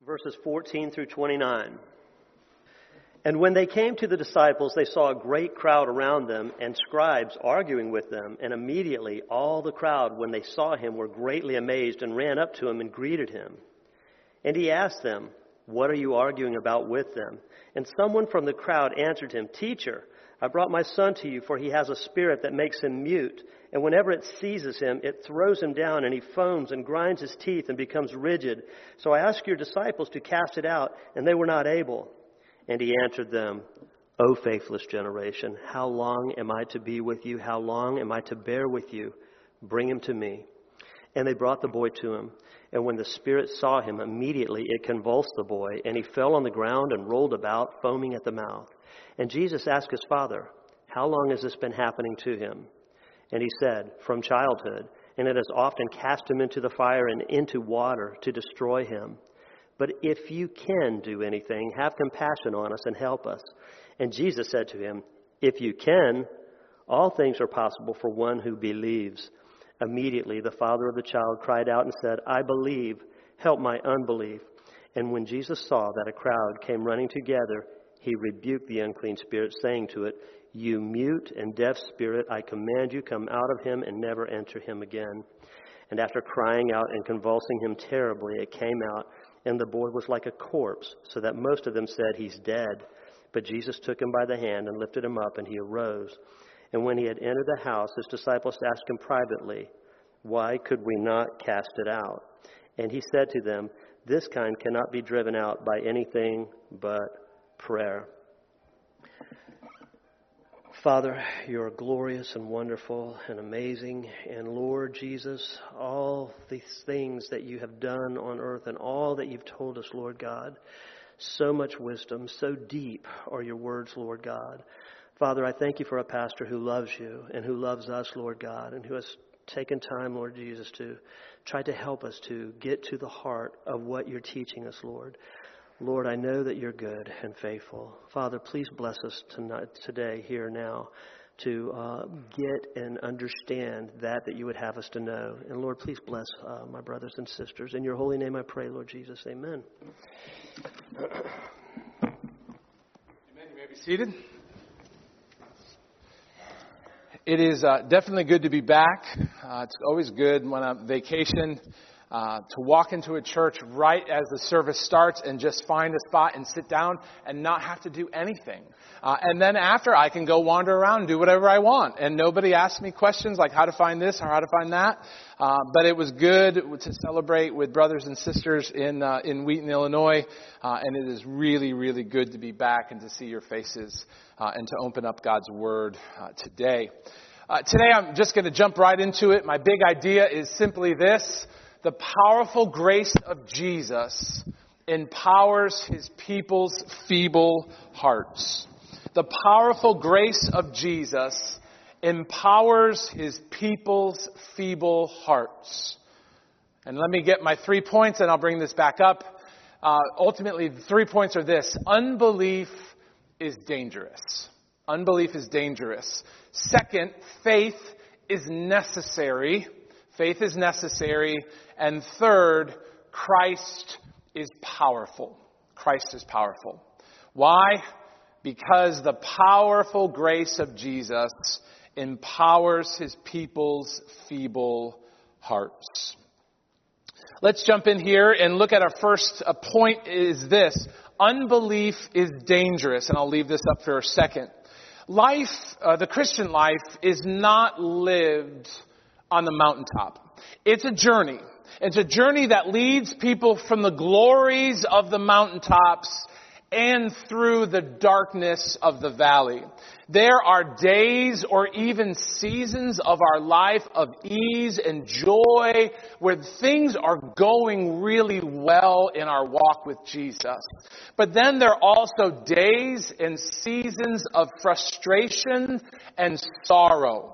verses 14 through 29. And when they came to the disciples, they saw a great crowd around them and scribes arguing with them. And immediately all the crowd, when they saw him, were greatly amazed and ran up to him and greeted him. And he asked them, "What are you arguing about with them?" And someone from the crowd answered him, "Teacher, I brought my son to you, for he has a spirit that makes him mute. And whenever it seizes him, it throws him down, and he foams and grinds his teeth and becomes rigid. So I asked your disciples to cast it out, and they were not able." And he answered them, "O faithless generation, how long am I to be with you? How long am I to bear with you? Bring him to me." And they brought the boy to him. And when the spirit saw him, immediately it convulsed the boy, and he fell on the ground and rolled about, foaming at the mouth. And Jesus asked his father, "How long has this been happening to him?" And he said, "From childhood, and it has often cast him into the fire and into water to destroy him. But if you can do anything, have compassion on us and help us." And Jesus said to him, "If you can, all things are possible for one who believes." Immediately the father of the child cried out and said, "I believe, help my unbelief." And when Jesus saw that a crowd came running together, he rebuked the unclean spirit, saying to it, "You mute and deaf spirit, I command you, come out of him and never enter him again." And after crying out and convulsing him terribly, it came out, and the boy was like a corpse, so that most of them said, "He's dead." But Jesus took him by the hand and lifted him up, and he arose. And when he had entered the house, his disciples asked him privately, "Why could we not cast it out?" And he said to them, "This kind cannot be driven out by anything but prayer." Father, you're glorious and wonderful and amazing. And Lord Jesus, all these things that you have done on earth and all that you've told us, Lord God, so much wisdom, so deep are your words, Lord God. Father, I thank you for a pastor who loves you and who loves us, Lord God, and who has taken time, Lord Jesus, to try to help us to get to the heart of what you're teaching us, Lord. Lord, I know that you're good and faithful. Father, please bless us today, here now, to get and understand that you would have us to know. And Lord, please bless my brothers and sisters. In your holy name I pray, Lord Jesus. Amen. Amen. You may be seated. It is definitely good to be back. It's always good when I'm on vacation to walk into a church right as the service starts and just find a spot and sit down and not have to do anything. And then after, I can go wander around and do whatever I want. And nobody asks me questions like how to find this or how to find that. But it was good to celebrate with brothers and sisters in Wheaton, Illinois. And it is really, really good to be back and to see your faces and to open up God's Word today. Today, I'm just going to jump right into it. My big idea is simply this: the powerful grace of Jesus empowers his people's feeble hearts. The powerful grace of Jesus empowers his people's feeble hearts. And let me get my 3 points and I'll bring this back up. Ultimately, the 3 points are this: unbelief is dangerous. Unbelief is dangerous. Second, faith is necessary. Faith is necessary. And third, Christ is powerful. Christ is powerful. Why? Because the powerful grace of Jesus empowers his people's feeble hearts. Let's jump in here and look at our first point is this: unbelief is dangerous. And I'll leave this up for a second. Life, the Christian life, is not lived on the mountaintop. It's a journey. It's a journey that leads people from the glories of the mountaintops and through the darkness of the valley. There are days or even seasons of our life of ease and joy where things are going really well in our walk with Jesus. But then there are also days and seasons of frustration and sorrow.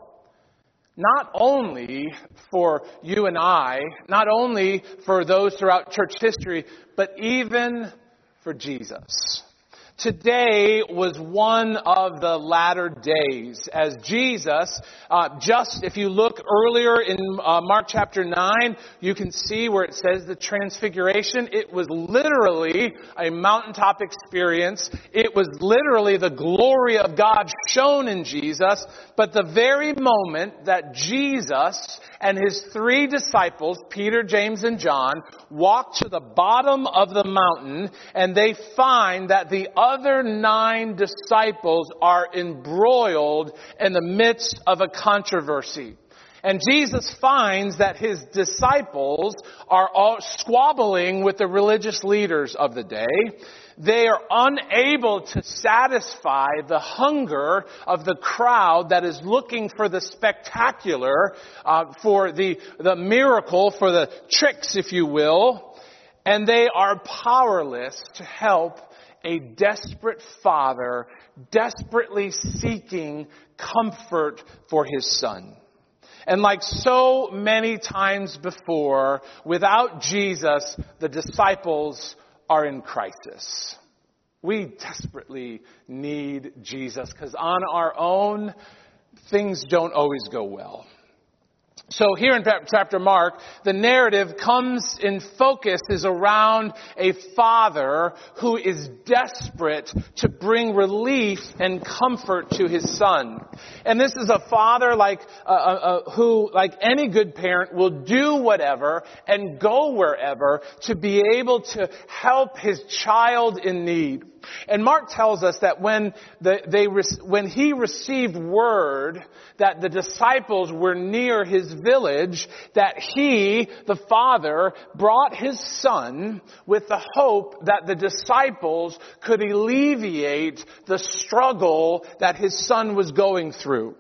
Not only for you and I, not only for those throughout church history, but even for Jesus. Today was one of the latter days as Jesus Just if you look earlier in Mark chapter 9, you can see where it says the transfiguration. It was literally a mountaintop experience. It was literally the glory of God shown in Jesus. But the very moment that Jesus and his 3 disciples, Peter, James, and John, walk to the bottom of the mountain, and they find that the other 9 disciples are embroiled in the midst of a controversy. And Jesus finds that his disciples are all squabbling with the religious leaders of the day. They are unable to satisfy the hunger of the crowd that is looking for the spectacular, for the miracle, for the tricks, if you will. And they are powerless to help a desperate father desperately seeking comfort for his son. And like so many times before, without Jesus, the disciples are in crisis. We desperately need Jesus because on our own, things don't always go well. So here in chapter Mark, the narrative comes in focus is around a father who is desperate to bring relief and comfort to his son. And this is a father who, like any good parent, will do whatever and go wherever to be able to help his child in need. And Mark tells us that when he received word that the disciples were near his village, that he, the father, brought his son with the hope that the disciples could alleviate the struggle that his son was going through.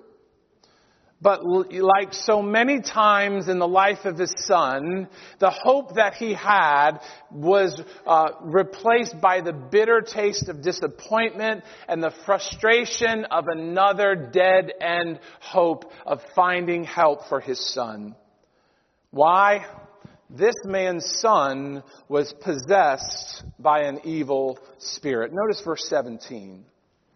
But like so many times in the life of his son, the hope that he had was replaced by the bitter taste of disappointment and the frustration of another dead-end hope of finding help for his son. Why? This man's son was possessed by an evil spirit. Notice verse 17.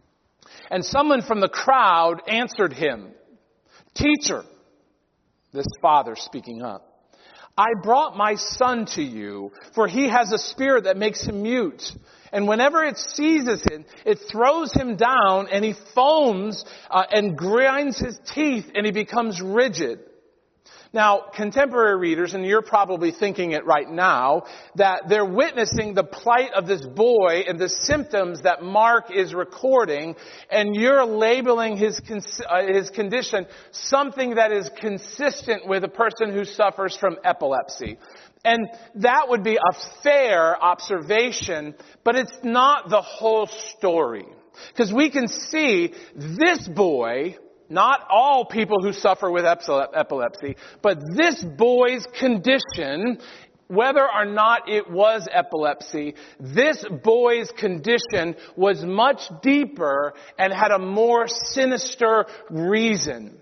And someone from the crowd answered him, "Teacher," this father speaking up, "I brought my son to you, for he has a spirit that makes him mute. And whenever it seizes him, it throws him down, and he foams and grinds his teeth, and he becomes rigid." Now, contemporary readers, and you're probably thinking it right now, that they're witnessing the plight of this boy and the symptoms that Mark is recording, and you're labeling his condition something that is consistent with a person who suffers from epilepsy. And that would be a fair observation, but it's not the whole story. Because we can see this boy, not all people who suffer with epilepsy, but this boy's condition, whether or not it was epilepsy, this boy's condition was much deeper and had a more sinister reason.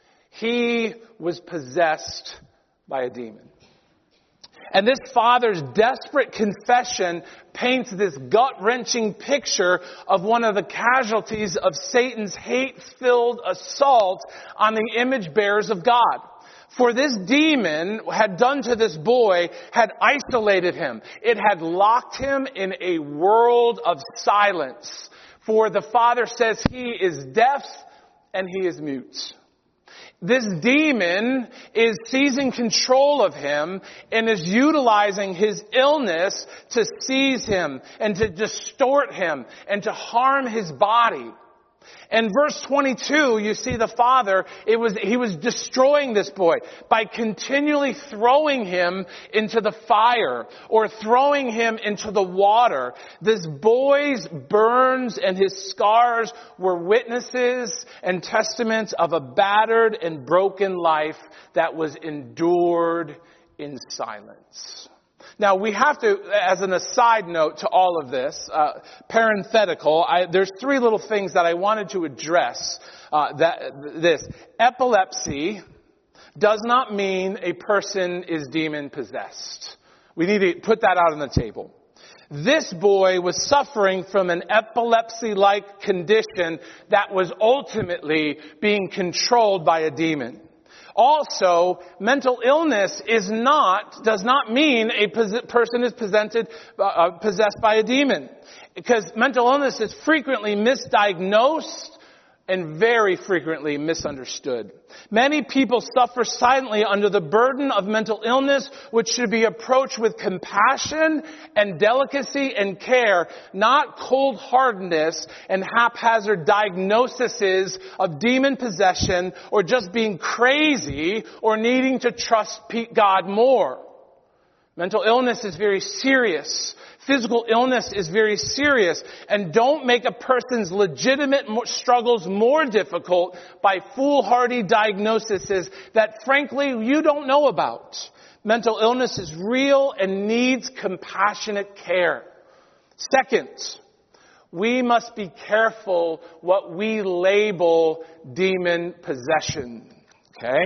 He was possessed by a demon. And this father's desperate confession paints this gut-wrenching picture of one of the casualties of Satan's hate-filled assault on the image bearers of God. For this demon had done to this boy, had isolated him. It had locked him in a world of silence. For the father says he is deaf and he is mute. This demon is seizing control of him and is utilizing his illness to seize him and to distort him and to harm his body. In verse 22, you see the father, he was destroying this boy by continually throwing him into the fire or throwing him into the water. This boy's burns and his scars were witnesses and testaments of a battered and broken life that was endured in silence. Now, we have to, as an aside note to all of this, parenthetical, there's 3 little things that I wanted to address. Epilepsy does not mean a person is demon possessed. We need to put that out on the table. This boy was suffering from an epilepsy-like condition that was ultimately being controlled by a demon. Also, mental illness does not mean a person is possessed by a demon. Because mental illness is frequently misdiagnosed and very frequently misunderstood. Many people suffer silently under the burden of mental illness, which should be approached with compassion and delicacy and care, not cold-heartedness and haphazard diagnoses of demon possession or just being crazy or needing to trust God more. Mental illness is very serious. Physical illness is very serious. And don't make a person's legitimate struggles more difficult by foolhardy diagnoses that frankly you don't know about. Mental illness is real and needs compassionate care. Second, we must be careful what we label demon possession. Okay?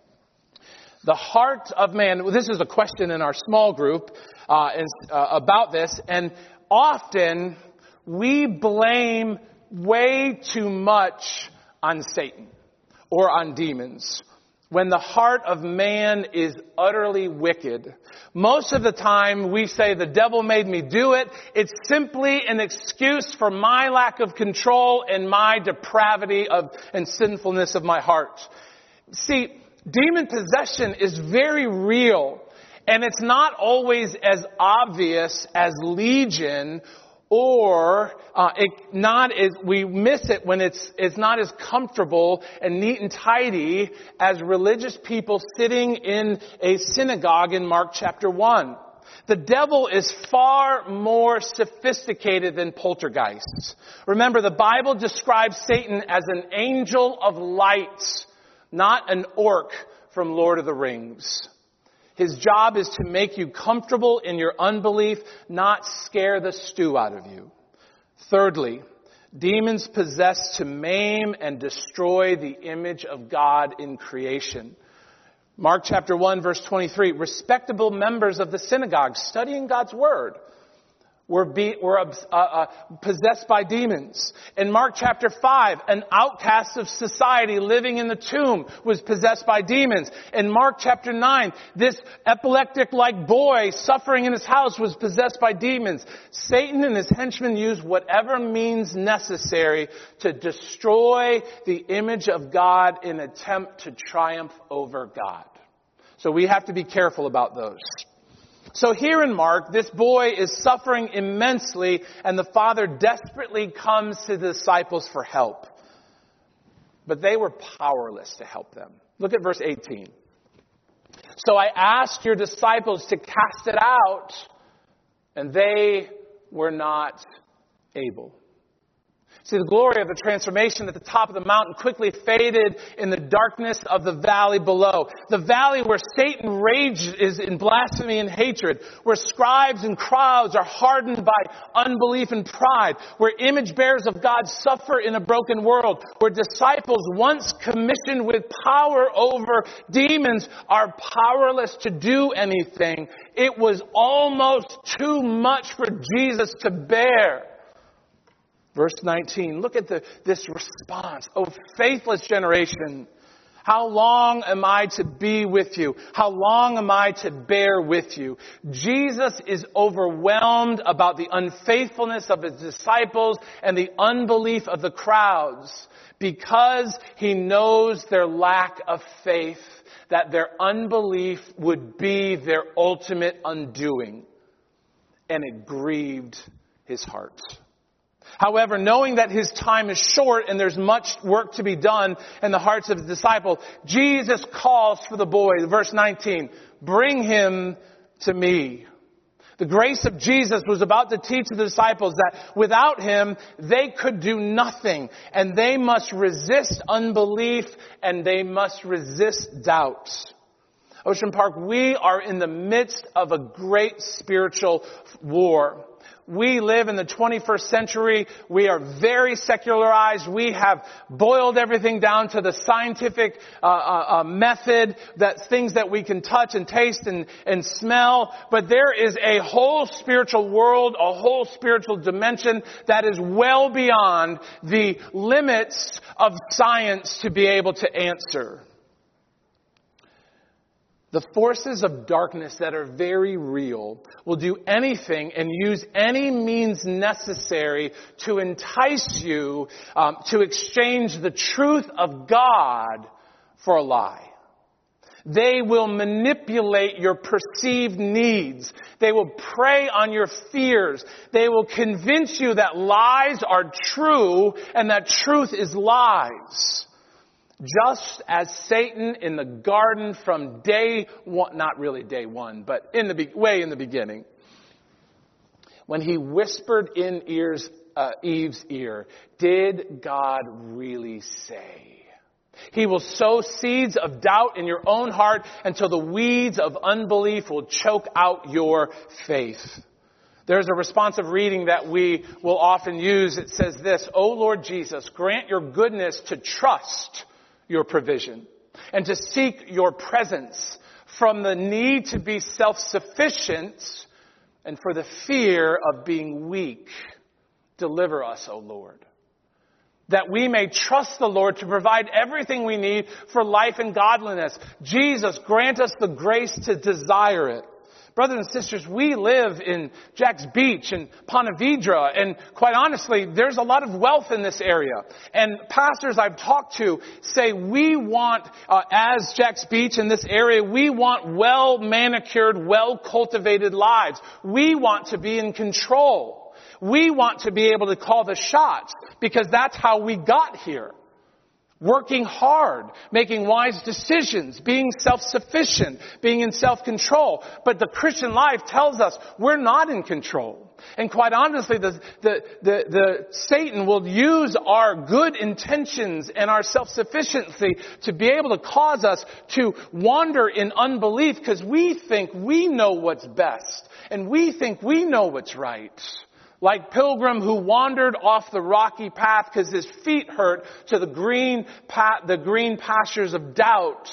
The heart of man, this is a question in our small group about this, and often we blame way too much on Satan or on demons when the heart of man is utterly wicked. Most of the time we say the devil made me do it. It's simply an excuse for my lack of control and my depravity and sinfulness of my heart. See, demon possession is very real, and it's not always as obvious as legion, or we miss it when it's not as comfortable and neat and tidy as religious people sitting in a synagogue in Mark chapter 1. The devil is far more sophisticated than poltergeists. Remember, the Bible describes Satan as an angel of light, not an orc from Lord of the Rings. His job is to make you comfortable in your unbelief, not scare the stew out of you. Thirdly, demons possess to maim and destroy the image of God in creation. Mark chapter 1 verse 23, respectable members of the synagogue studying God's word were possessed by demons. In Mark chapter 5, an outcast of society living in the tomb was possessed by demons. In Mark chapter 9, this epileptic-like boy suffering in his house was possessed by demons. Satan and his henchmen use whatever means necessary to destroy the image of God in an attempt to triumph over God. So we have to be careful about those. So here in Mark, this boy is suffering immensely, and the father desperately comes to the disciples for help. But they were powerless to help them. Look at verse 18. So I asked your disciples to cast it out, and they were not able. See, the glory of the transformation at the top of the mountain quickly faded in the darkness of the valley below. The valley where Satan rages in blasphemy and hatred, where scribes and crowds are hardened by unbelief and pride, where image bearers of God suffer in a broken world, where disciples once commissioned with power over demons are powerless to do anything. It was almost too much for Jesus to bear. Verse 19, look at this response. Oh, faithless generation, how long am I to be with you? How long am I to bear with you? Jesus is overwhelmed about the unfaithfulness of his disciples and the unbelief of the crowds because he knows their lack of faith, that their unbelief would be their ultimate undoing. And it grieved his heart. However, knowing that his time is short and there's much work to be done in the hearts of his disciples, Jesus calls for the boy. Verse 19, bring him to me. The grace of Jesus was about to teach the disciples that without him, they could do nothing. And they must resist unbelief and they must resist doubt. Ocean Park, we are in the midst of a great spiritual war. We live in the 21st century. We are very secularized. We have boiled everything down to the scientific method, that things that we can touch and taste and smell. But there is a whole spiritual world, a whole spiritual dimension that is well beyond the limits of science to be able to answer. The forces of darkness that are very real will do anything and use any means necessary to entice you to exchange the truth of God for a lie. They will manipulate your perceived needs. They will prey on your fears. They will convince you that lies are true and that truth is lies. Just as Satan in the garden from day one, not really day one, but way in the beginning, when he whispered in Eve's ear, did God really say? He will sow seeds of doubt in your own heart until the weeds of unbelief will choke out your faith. There's a responsive reading that we will often use. It says this, O Lord Jesus, grant your goodness to trust your provision and to seek your presence from the need to be self-sufficient and for the fear of being weak. Deliver us, O Lord, that we may trust the Lord to provide everything we need for life and godliness. Jesus, grant us the grace to desire it. Brothers and sisters, we live in Jack's Beach and Ponte Vedra, and quite honestly, there's a lot of wealth in this area. And pastors I've talked to say we want, as Jack's Beach in this area, we want well-manicured, well-cultivated lives. We want to be in control. We want to be able to call the shots because that's how we got here. Working hard, making wise decisions, being self-sufficient, being in self-control. But the Christian life tells us we're not in control. And quite honestly, the Satan will use our good intentions and our self-sufficiency to be able to cause us to wander in unbelief because we think we know what's best and we think we know what's right. Like Pilgrim who wandered off the rocky path because his feet hurt to the green pastures of doubt.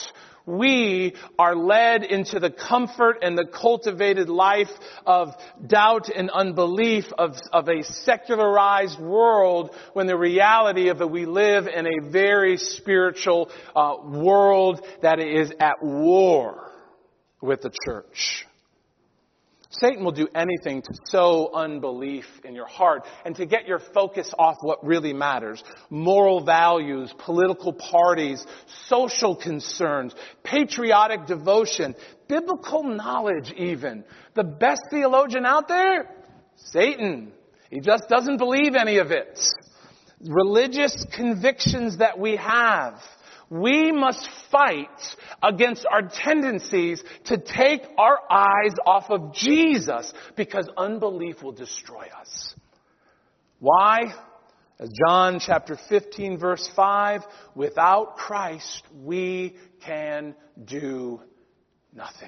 We are led into the comfort and the cultivated life of doubt and unbelief of a secularized world when the reality of it, we live in a very spiritual world that is at war with the church. Satan will do anything to sow unbelief in your heart and to get your focus off what really matters. Moral values, political parties, social concerns, patriotic devotion, biblical knowledge even. The best theologian out there? Satan. He just doesn't believe any of it. Religious convictions that we have. We must fight against our tendencies to take our eyes off of Jesus because unbelief will destroy us. Why? As John chapter 15 verse 5, without Christ we can do nothing.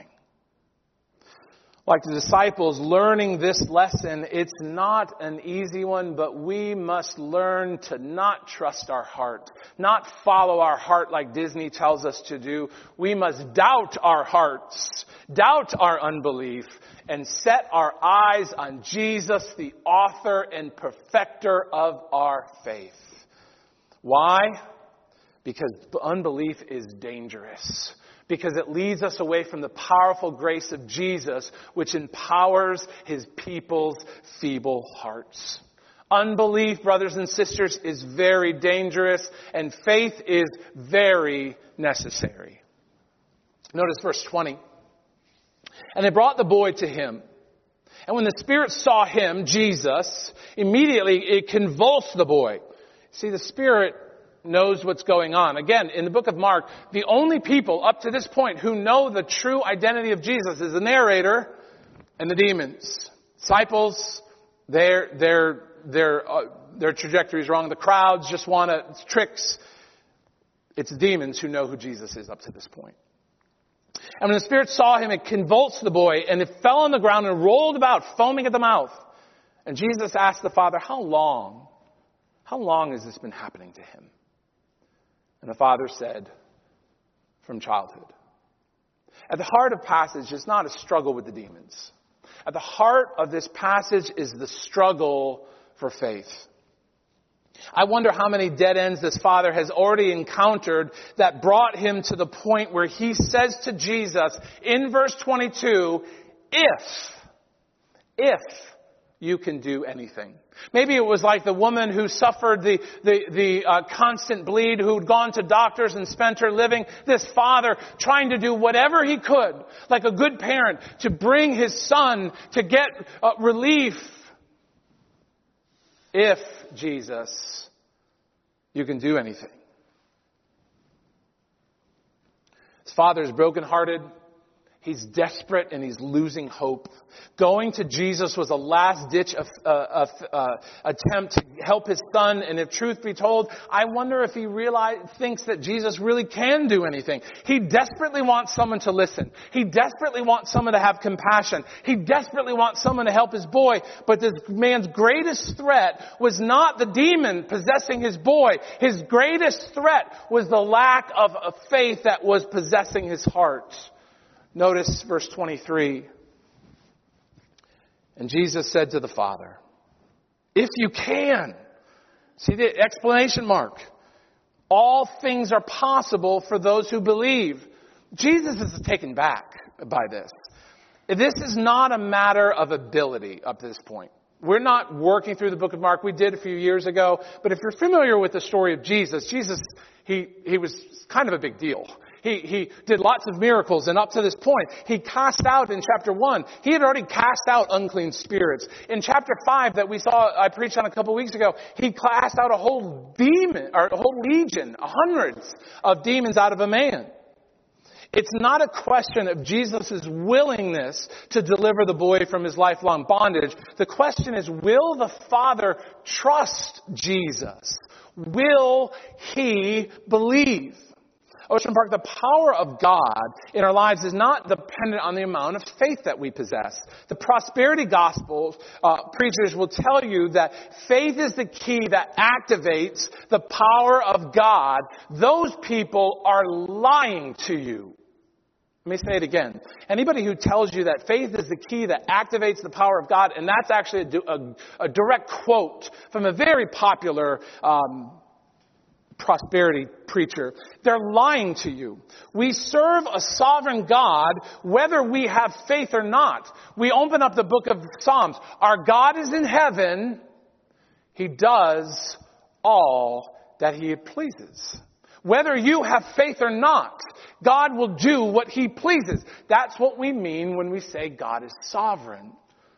Like the disciples learning this lesson, it's not an easy one, but we must learn to not trust our heart, not follow our heart like Disney tells us to do. We must doubt our hearts, doubt our unbelief, and set our eyes on Jesus, the author and perfecter of our faith. Why? Because unbelief is dangerous. Because it leads us away from the powerful grace of Jesus, which empowers His people's feeble hearts. Unbelief, brothers and sisters, is very dangerous, and faith is very necessary. Notice verse 20. And they brought the boy to him. And when the Spirit saw him, Jesus, immediately it convulsed the boy. See, the Spirit knows what's going on. Again, in the book of Mark, the only people up to this point who know the true identity of Jesus is the narrator and the demons. Disciples, their trajectory is wrong. The crowds just want it's tricks. It's demons who know who Jesus is up to this point. And when the Spirit saw him, it convulsed the boy, and it fell on the ground and rolled about, foaming at the mouth. And Jesus asked the Father, how long has this been happening to him? And the Father said, from childhood. At the heart of the passage is not a struggle with the demons. At the heart of this passage is the struggle for faith. I wonder how many dead ends this father has already encountered that brought him to the point where he says to Jesus in verse 22, if you can do anything. Maybe it was like the woman who suffered the constant bleed, who'd gone to doctors and spent her living. This father trying to do whatever he could, like a good parent, to bring his son to get relief. If, Jesus, you can do anything. His father is brokenhearted. He's desperate and he's losing hope. Going to Jesus was a last-ditch attempt to help his son. And if truth be told, I wonder if he thinks that Jesus really can do anything. He desperately wants someone to listen. He desperately wants someone to have compassion. He desperately wants someone to help his boy. But this man's greatest threat was not the demon possessing his boy. His greatest threat was the lack of a faith that was possessing his heart. Notice verse 23. And Jesus said to the Father, if you can. See the exclamation mark. All things are possible for those who believe. Jesus is taken back by this. This is not a matter of ability up to this point. We're not working through the book of Mark. We did a few years ago. But if you're familiar with the story of Jesus, he was kind of a big deal. He did lots of miracles, and up to this point, he cast out in chapter 1. He had already cast out unclean spirits. In chapter 5 that I preached on a couple weeks ago, he cast out a whole legion, hundreds of demons out of a man. It's not a question of Jesus' willingness to deliver the boy from his lifelong bondage. The question is, will the Father trust Jesus? Will he believe? Ocean Park, the power of God in our lives is not dependent on the amount of faith that we possess. The prosperity gospel preachers will tell you that faith is the key that activates the power of God. Those people are lying to you. Let me say it again. Anybody who tells you that faith is the key that activates the power of God, and that's actually a direct quote from a very popular prosperity preacher, they're lying to you. We serve a sovereign God whether we have faith or not. We open up the book of Psalms. Our God is in heaven. He does all that he pleases. Whether you have faith or not, God will do what he pleases. That's what we mean when we say God is sovereign.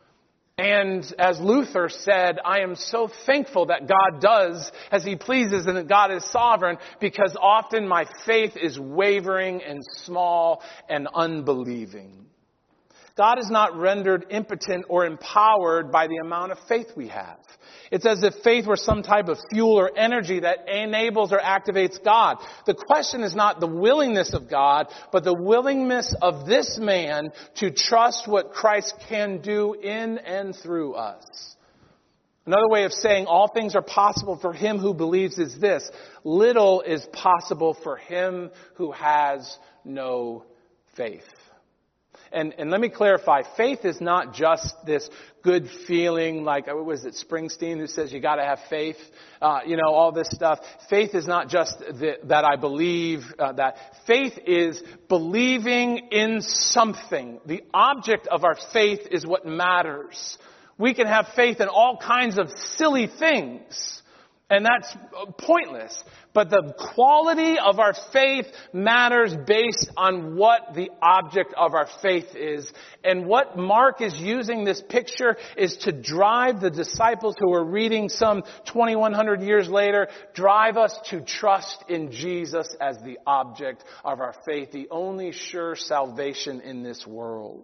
And as Luther said, I am so thankful that God does as he pleases and that God is sovereign, because often my faith is wavering and small and unbelieving. God is not rendered impotent or empowered by the amount of faith we have. It's as if faith were some type of fuel or energy that enables or activates God. The question is not the willingness of God, but the willingness of this man to trust what Christ can do in and through us. Another way of saying all things are possible for him who believes is this: little is possible for him who has no faith. And let me clarify, faith is not just this good feeling like, what was it, Springsteen who says you got to have faith, all this stuff. Faith is not just that I believe that. Faith is believing in something. The object of our faith is what matters. We can have faith in all kinds of silly things, and that's pointless. But the quality of our faith matters based on what the object of our faith is. And what Mark is using this picture is to drive the disciples who are reading some 2,100 years later, drive us to trust in Jesus as the object of our faith, the only sure salvation in this world.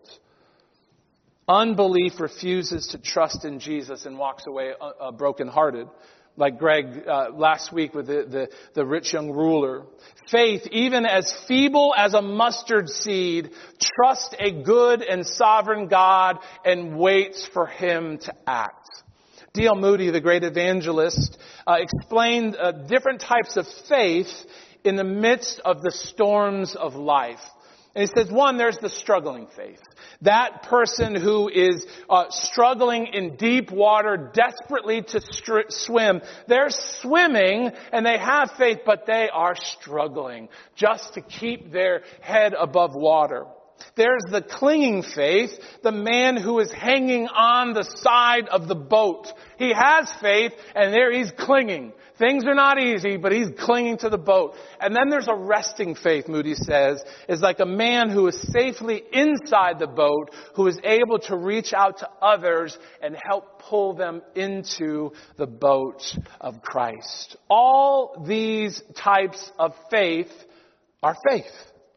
Unbelief refuses to trust in Jesus and walks away brokenhearted. Like Greg last week with the rich young ruler. Faith, even as feeble as a mustard seed, trusts a good and sovereign God and waits for him to act. D.L. Moody, the great evangelist, explained different types of faith in the midst of the storms of life. And he says, one, there's the struggling faith. That person who is struggling in deep water, desperately to swim. They're swimming and they have faith, but they are struggling just to keep their head above water. There's the clinging faith, the man who is hanging on the side of the boat. He has faith and there he's clinging. Things are not easy, but he's clinging to the boat. And then there's a resting faith, Moody says, is like a man who is safely inside the boat, who is able to reach out to others and help pull them into the boat of Christ. All these types of faith are faith.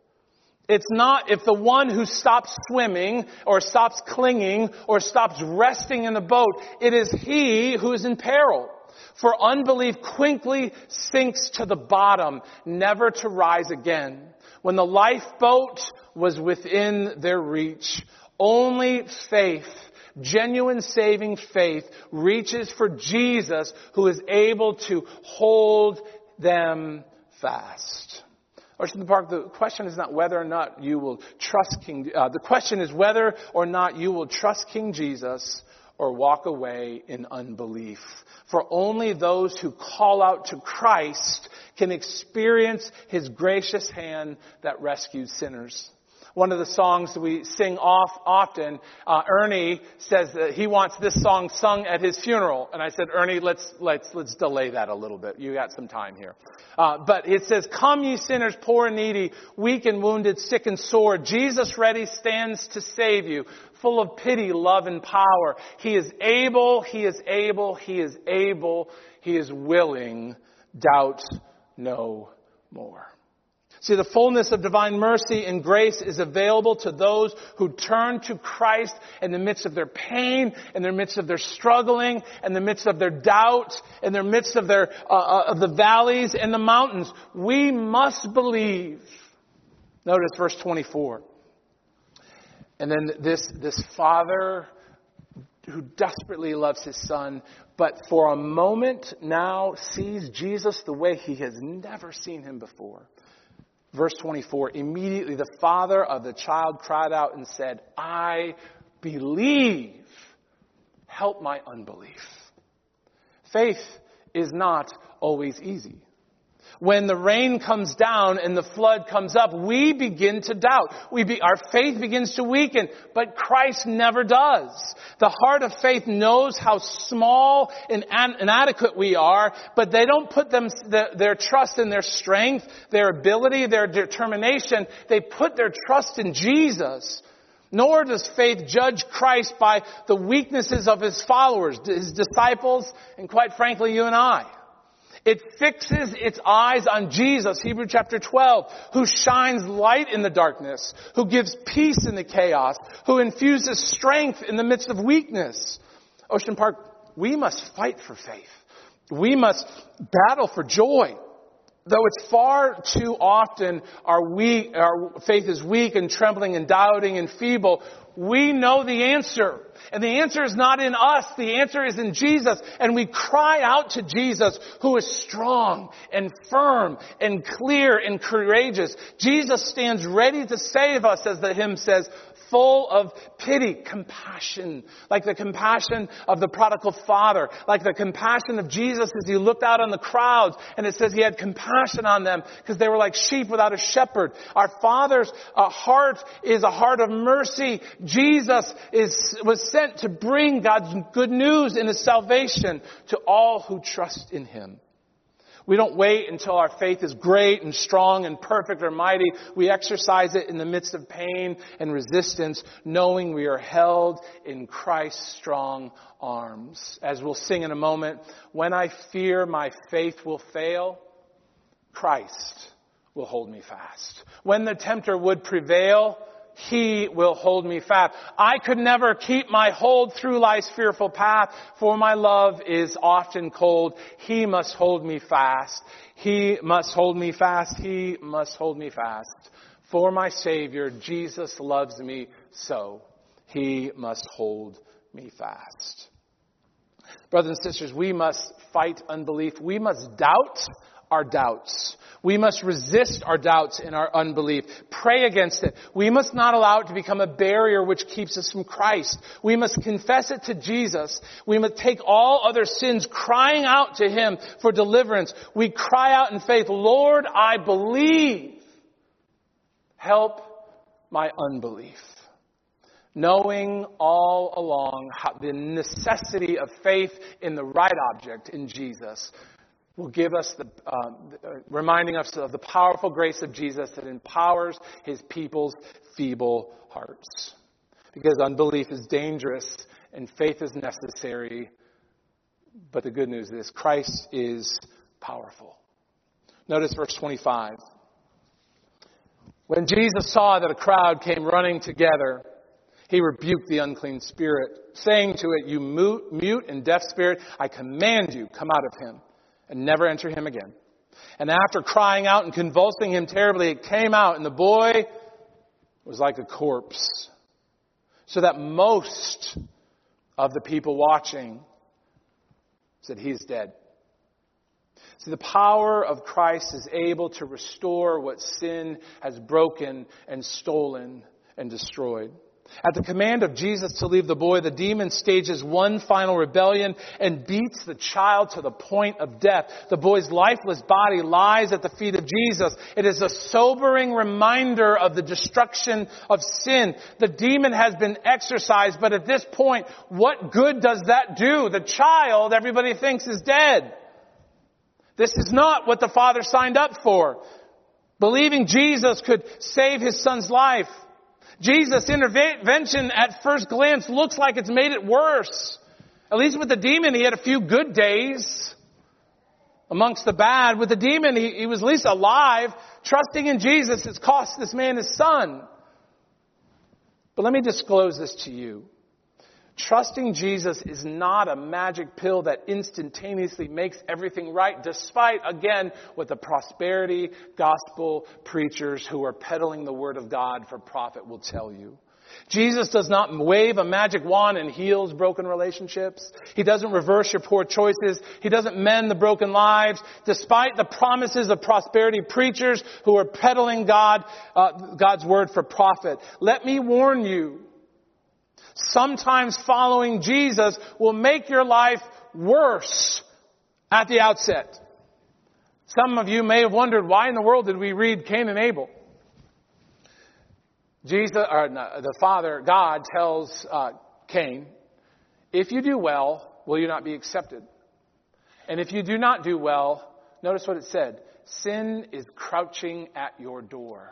It's not if the one who stops swimming or stops clinging or stops resting in the boat, it is he who is in peril. For unbelief quickly sinks to the bottom, never to rise again. When the lifeboat was within their reach, only faith, genuine saving faith, reaches for Jesus, who is able to hold them fast. Ocean Park, the question is not whether or not you will trust the question is whether or not you will trust King Jesus or walk away in unbelief. For only those who call out to Christ can experience His gracious hand that rescues sinners. One of the songs that we sing often, Ernie says that he wants this song sung at his funeral. And I said, Ernie, let's delay that a little bit. You got some time here. But it says, "Come ye sinners, poor and needy, weak and wounded, sick and sore. Jesus ready stands to save you, full of pity, love, and power. He is able, He is able, He is able, He is willing. Doubt no more." See, the fullness of divine mercy and grace is available to those who turn to Christ in the midst of their pain, in the midst of their struggling, in the midst of their doubt, in the midst of their of the valleys and the mountains. We must believe. Notice verse 24. And then this father who desperately loves his son, but for a moment now sees Jesus the way he has never seen him before. Verse 24, immediately the father of the child cried out and said, "I believe. Help my unbelief." Faith is not always easy. When the rain comes down and the flood comes up, we begin to doubt. Our faith begins to weaken, but Christ never does. The heart of faith knows how small and inadequate we are, but they don't put their trust in their strength, their ability, their determination. They put their trust in Jesus. Nor does faith judge Christ by the weaknesses of His followers, His disciples, and quite frankly, you and I. It fixes its eyes on Jesus, Hebrews chapter 12, who shines light in the darkness, who gives peace in the chaos, who infuses strength in the midst of weakness. Ocean Park, we must fight for faith. We must battle for joy. Though it's far too often our faith is weak and trembling and doubting and feeble, we know the answer. And the answer is not in us. The answer is in Jesus. And we cry out to Jesus, who is strong and firm and clear and courageous. Jesus stands ready to save us, as the hymn says, full of pity, compassion, like the compassion of the prodigal father, like the compassion of Jesus as He looked out on the crowds, and it says He had compassion on them because they were like sheep without a shepherd. Our Father's heart is a heart of mercy. Jesus was sent to bring God's good news and His salvation to all who trust in Him. We don't wait until our faith is great and strong and perfect or mighty. We exercise it in the midst of pain and resistance, knowing we are held in Christ's strong arms. As we'll sing in a moment, when I fear my faith will fail, Christ will hold me fast. When the tempter would prevail, He will hold me fast. I could never keep my hold through life's fearful path, for my love is often cold. He must hold me fast. He must hold me fast. He must hold me fast. For my Savior, Jesus loves me so. He must hold me fast. Brothers and sisters, we must fight unbelief. We must doubt our doubts. We must resist our doubts and our unbelief. Pray against it. We must not allow it to become a barrier which keeps us from Christ. We must confess it to Jesus. We must take all other sins, crying out to Him for deliverance. We cry out in faith, Lord, I believe. Help my unbelief. Knowing all along the necessity of faith in the right object, in Jesus, will give us reminding us of the powerful grace of Jesus that empowers His people's feeble hearts. Because unbelief is dangerous and faith is necessary. But the good news is Christ is powerful. Notice verse 25. When Jesus saw that a crowd came running together, He rebuked the unclean spirit, saying to it, you mute and deaf spirit, I command you, come out of him, and never enter him again. And after crying out and convulsing him terribly, it came out, and the boy was like a corpse. So that most of the people watching said, he's dead. See, the power of Christ is able to restore what sin has broken and stolen and destroyed. At the command of Jesus to leave the boy, the demon stages one final rebellion and beats the child to the point of death. The boy's lifeless body lies at the feet of Jesus. It is a sobering reminder of the destruction of sin. The demon has been exorcised, but at this point, what good does that do? The child, everybody thinks, is dead. This is not what the father signed up for. Believing Jesus could save his son's life. Jesus' intervention at first glance looks like it's made it worse. At least with the demon, he had a few good days amongst the bad. With the demon, he was at least alive. Trusting in Jesus has cost this man his son. But let me disclose this to you. Trusting Jesus is not a magic pill that instantaneously makes everything right, despite, again, what the prosperity gospel preachers who are peddling the word of God for profit will tell you. Jesus does not wave a magic wand and heals broken relationships. He doesn't reverse your poor choices. He doesn't mend the broken lives, despite the promises of prosperity preachers who are peddling God's word for profit. Let me warn you. Sometimes following Jesus will make your life worse at the outset. Some of you may have wondered, why in the world did we read Cain and Abel? The Father, God, tells Cain, if you do well, will you not be accepted? And if you do not do well, notice what it said, sin is crouching at your door.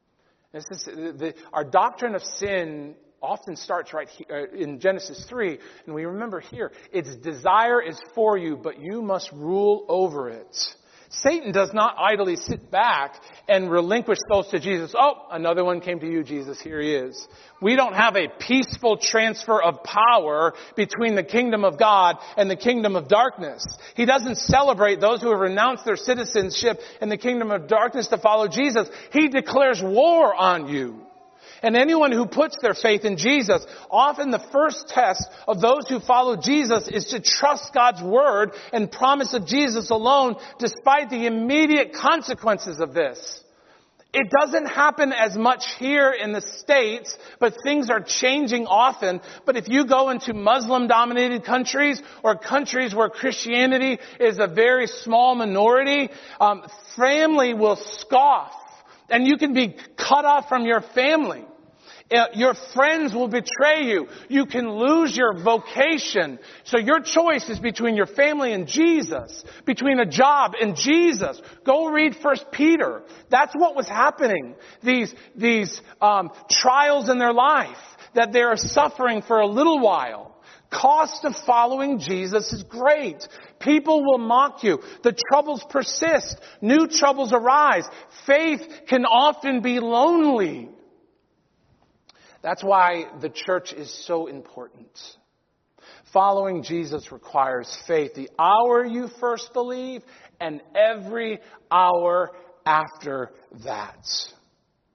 Our doctrine of sin often starts right here in Genesis 3. And we remember here, its desire is for you, but you must rule over it. Satan does not idly sit back and relinquish those to Jesus. Oh, another one came to you, Jesus. Here he is. We don't have a peaceful transfer of power between the kingdom of God and the kingdom of darkness. He doesn't celebrate those who have renounced their citizenship in the kingdom of darkness to follow Jesus. He declares war on you. And anyone who puts their faith in Jesus, often the first test of those who follow Jesus is to trust God's word and promise of Jesus alone, despite the immediate consequences of this. It doesn't happen as much here in the States, but things are changing often. But if you go into Muslim-dominated countries or countries where Christianity is a very small minority, family will scoff. And you can be cut off from your family. Your friends will betray you. You can lose your vocation. So your choice is between your family and Jesus, between a job and Jesus. Go read 1 Peter. That's what was happening. These trials in their life that they are suffering for a little while. Cost of following Jesus is great. People will mock you. The troubles persist. New troubles arise. Faith can often be lonely. That's why the church is so important. Following Jesus requires faith. The hour you first believe and every hour after that.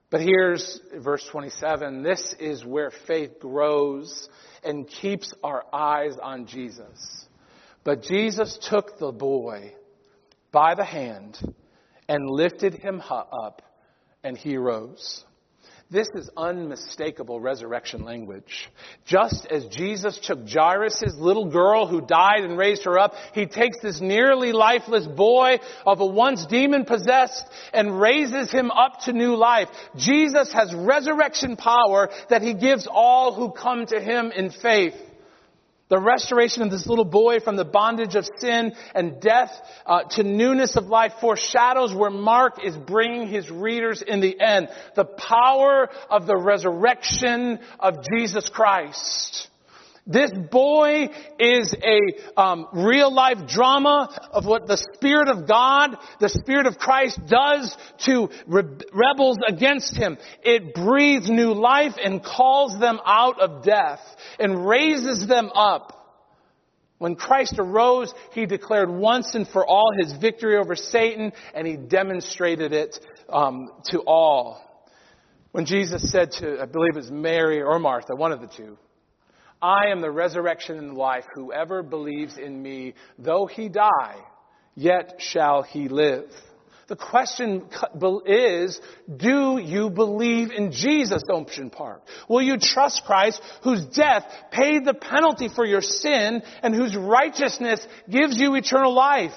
But here's verse 27. This is where faith grows and keeps our eyes on Jesus. But Jesus took the boy by the hand and lifted him up, and he rose. This is unmistakable resurrection language. Just as Jesus took Jairus' little girl who died and raised her up, he takes this nearly lifeless boy of a once demon-possessed and raises him up to new life. Jesus has resurrection power that he gives all who come to him in faith. The restoration of this little boy from the bondage of sin and death to newness of life foreshadows where Mark is bringing his readers in the end. The power of the resurrection of Jesus Christ. This boy is a real life drama of what the Spirit of God, the Spirit of Christ does to rebels against him. It breathes new life and calls them out of death and raises them up. When Christ arose, he declared once and for all his victory over Satan, and he demonstrated it to all. When Jesus said to, I believe it was Mary or Martha, one of the two, I am the resurrection and life. Whoever believes in me, though he die, yet shall he live. The question is, do you believe in Jesus, Ocean Park? Will you trust Christ, whose death paid the penalty for your sin and whose righteousness gives you eternal life?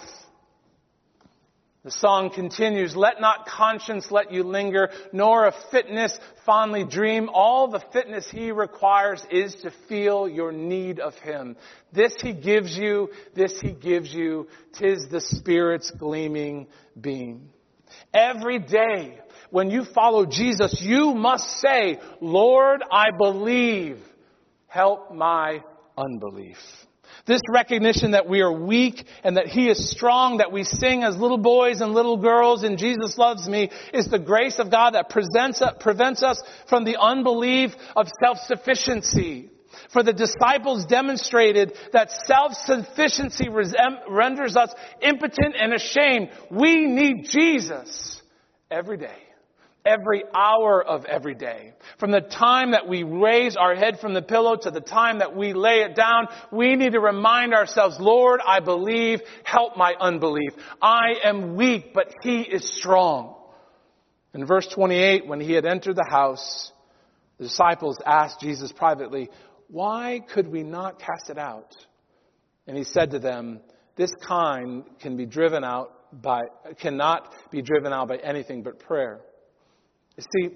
The song continues, let not conscience let you linger, nor a fitness fondly dream. All the fitness he requires is to feel your need of him. This he gives you, 'tis the Spirit's gleaming beam. Every day when you follow Jesus, you must say, Lord, I believe. Help my unbelief. This recognition that we are weak and that he is strong, that we sing as little boys and little girls in Jesus Loves Me, is the grace of God that prevents us from the unbelief of self-sufficiency. For the disciples demonstrated that self-sufficiency renders us impotent and ashamed. We need Jesus every day. Every hour of every day. From the time that we raise our head from the pillow to the time that we lay it down, we need to remind ourselves, Lord, I believe, help my unbelief. I am weak, but he is strong. In verse 28, when he had entered the house, the disciples asked Jesus privately, why could we not cast it out? And he said to them, this kind cannot be driven out by anything but prayer. You see,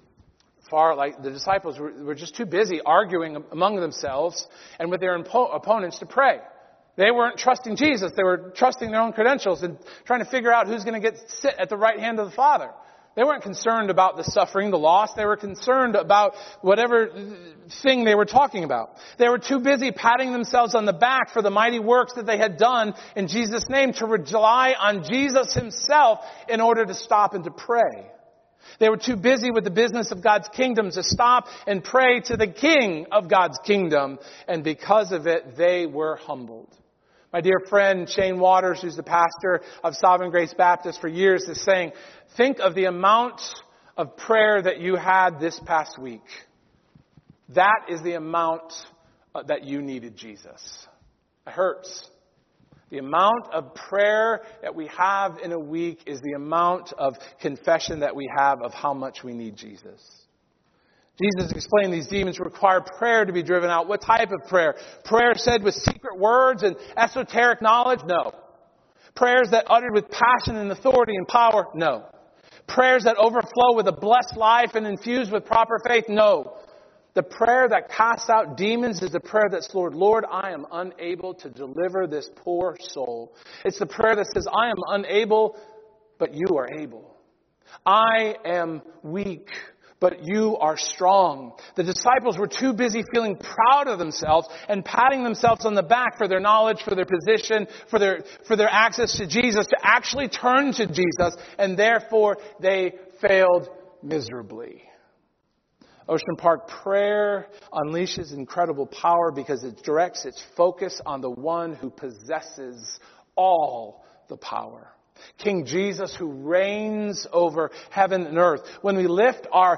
the disciples were just too busy arguing among themselves and with their opponents to pray. They weren't trusting Jesus. They were trusting their own credentials and trying to figure out who's going to sit at the right hand of the Father. They weren't concerned about the suffering, the loss. They were concerned about whatever thing they were talking about. They were too busy patting themselves on the back for the mighty works that they had done in Jesus' name to rely on Jesus himself in order to stop and to pray. They were too busy with the business of God's kingdom to stop and pray to the King of God's kingdom. And because of it, they were humbled. My dear friend, Shane Waters, who's the pastor of Sovereign Grace Baptist for years, is saying, think of the amount of prayer that you had this past week. That is the amount that you needed Jesus. It hurts. The amount of prayer that we have in a week is the amount of confession that we have of how much we need Jesus. Jesus explained these demons require prayer to be driven out. What type of prayer? Prayer said with secret words and esoteric knowledge? No. Prayers that uttered with passion and authority and power? No. Prayers that overflow with a blessed life and infused with proper faith? No. The prayer that casts out demons is the prayer that's, Lord, I am unable to deliver this poor soul. It's the prayer that says, I am unable, but you are able. I am weak, but you are strong. The disciples were too busy feeling proud of themselves and patting themselves on the back for their knowledge, for their position, for their access to Jesus, to actually turn to Jesus, and therefore they failed miserably. Ocean Park, prayer unleashes incredible power because it directs its focus on the one who possesses all the power. King Jesus who reigns over heaven and earth. When we lift up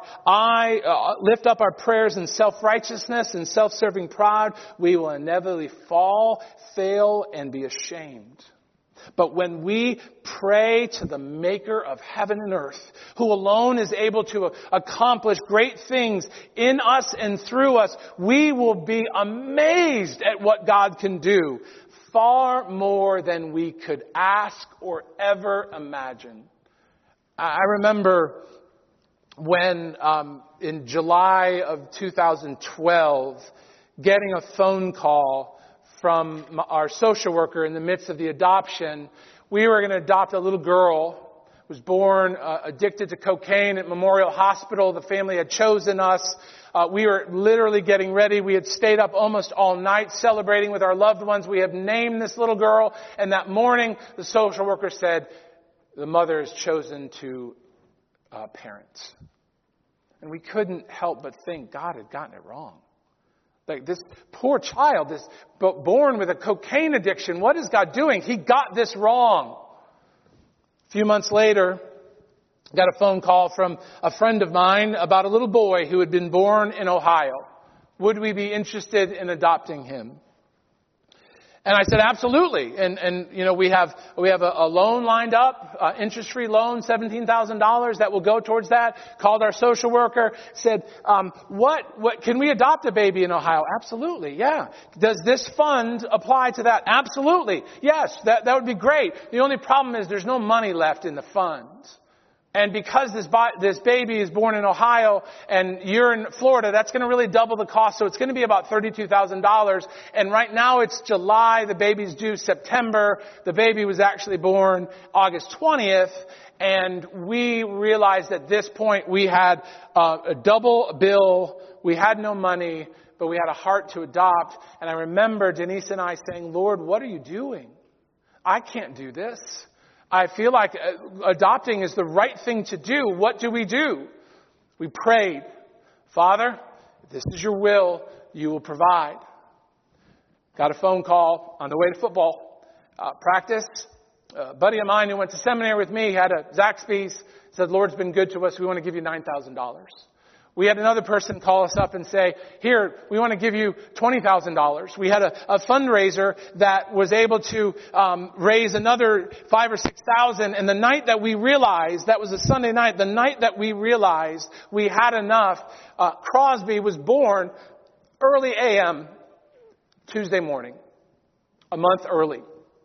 our prayers in self-righteousness and self-serving pride, we will inevitably fall, fail, and be ashamed. But when we pray to the Maker of heaven and earth, who alone is able to accomplish great things in us and through us, we will be amazed at what God can do, far more than we could ask or ever imagine. I remember when in July of 2012, getting a phone call from our social worker in the midst of the adoption. We were going to adopt a little girl who was born addicted to cocaine at Memorial Hospital. The family had chosen us. We were literally getting ready. We had stayed up almost all night celebrating with our loved ones. We had named this little girl. And that morning, the social worker said, the mother is chosen to parent. And we couldn't help but think God had gotten it wrong. Like this poor child, this born with a cocaine addiction. What is God doing? He got this wrong. A few months later, got a phone call from a friend of mine about a little boy who had been born in Ohio. Would we be interested in adopting him? And I said, absolutely. And you know, we have a loan lined up, interest-free loan, $17,000 that will go towards that. Called our social worker, said, what, can we adopt a baby in Ohio? Absolutely. Yeah. Does this fund apply to that? Absolutely. Yes. That would be great. The only problem is there's no money left in the fund. And because this baby is born in Ohio and you're in Florida, that's going to really double the cost. So it's going to be about $32,000. And right now it's July. The baby's due September. The baby was actually born August 20th. And we realized at this point we had a double bill. We had no money, but we had a heart to adopt. And I remember Denise and I saying, Lord, what are you doing? I can't do this. I feel like adopting is the right thing to do. What do? We prayed, Father, if this is your will, you will provide. Got a phone call on the way to football practice. A buddy of mine who went to seminary with me had a Zaxby's, said, Lord's been good to us. We want to give you $9,000. We had another person call us up and say, here, we want to give you $20,000. We had a fundraiser that was able to raise another $5,000 or $6,000. And the night that we realized, that was a Sunday night, the night that we realized we had enough, Crosby was born early a.m. Tuesday morning, a month early.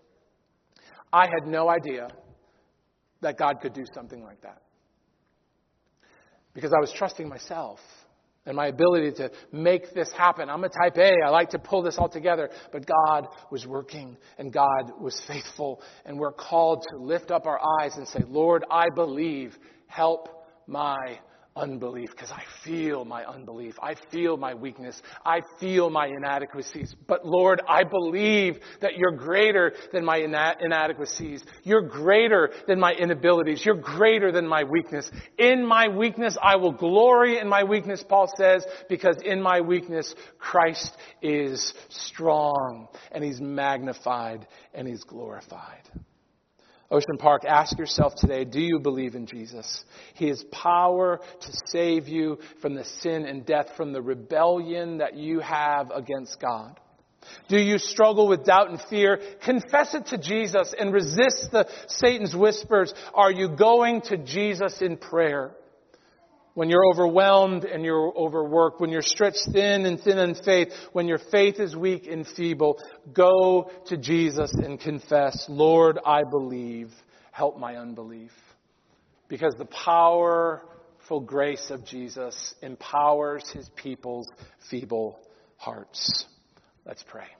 I had no idea that God could do something like that. Because I was trusting myself and my ability to make this happen. I'm a type A. I like to pull this all together. But God was working and God was faithful. And we're called to lift up our eyes and say, Lord, I believe. Help my unbelief. Because I feel my unbelief. I feel my weakness. I feel my inadequacies. But Lord, I believe that you're greater than my inadequacies. You're greater than my inabilities. You're greater than my weakness. In my weakness, I will glory in my weakness, Paul says, because in my weakness, Christ is strong and he's magnified and he's glorified. Ocean Park, ask yourself today, do you believe in Jesus? He has power to save you from the sin and death, from the rebellion that you have against God. Do you struggle with doubt and fear? Confess it to Jesus and resist Satan's whispers. Are you going to Jesus in prayer? When you're overwhelmed and you're overworked, when you're stretched thin in faith, when your faith is weak and feeble, go to Jesus and confess, Lord, I believe, help my unbelief. Because the powerful grace of Jesus empowers his people's feeble hearts. Let's pray.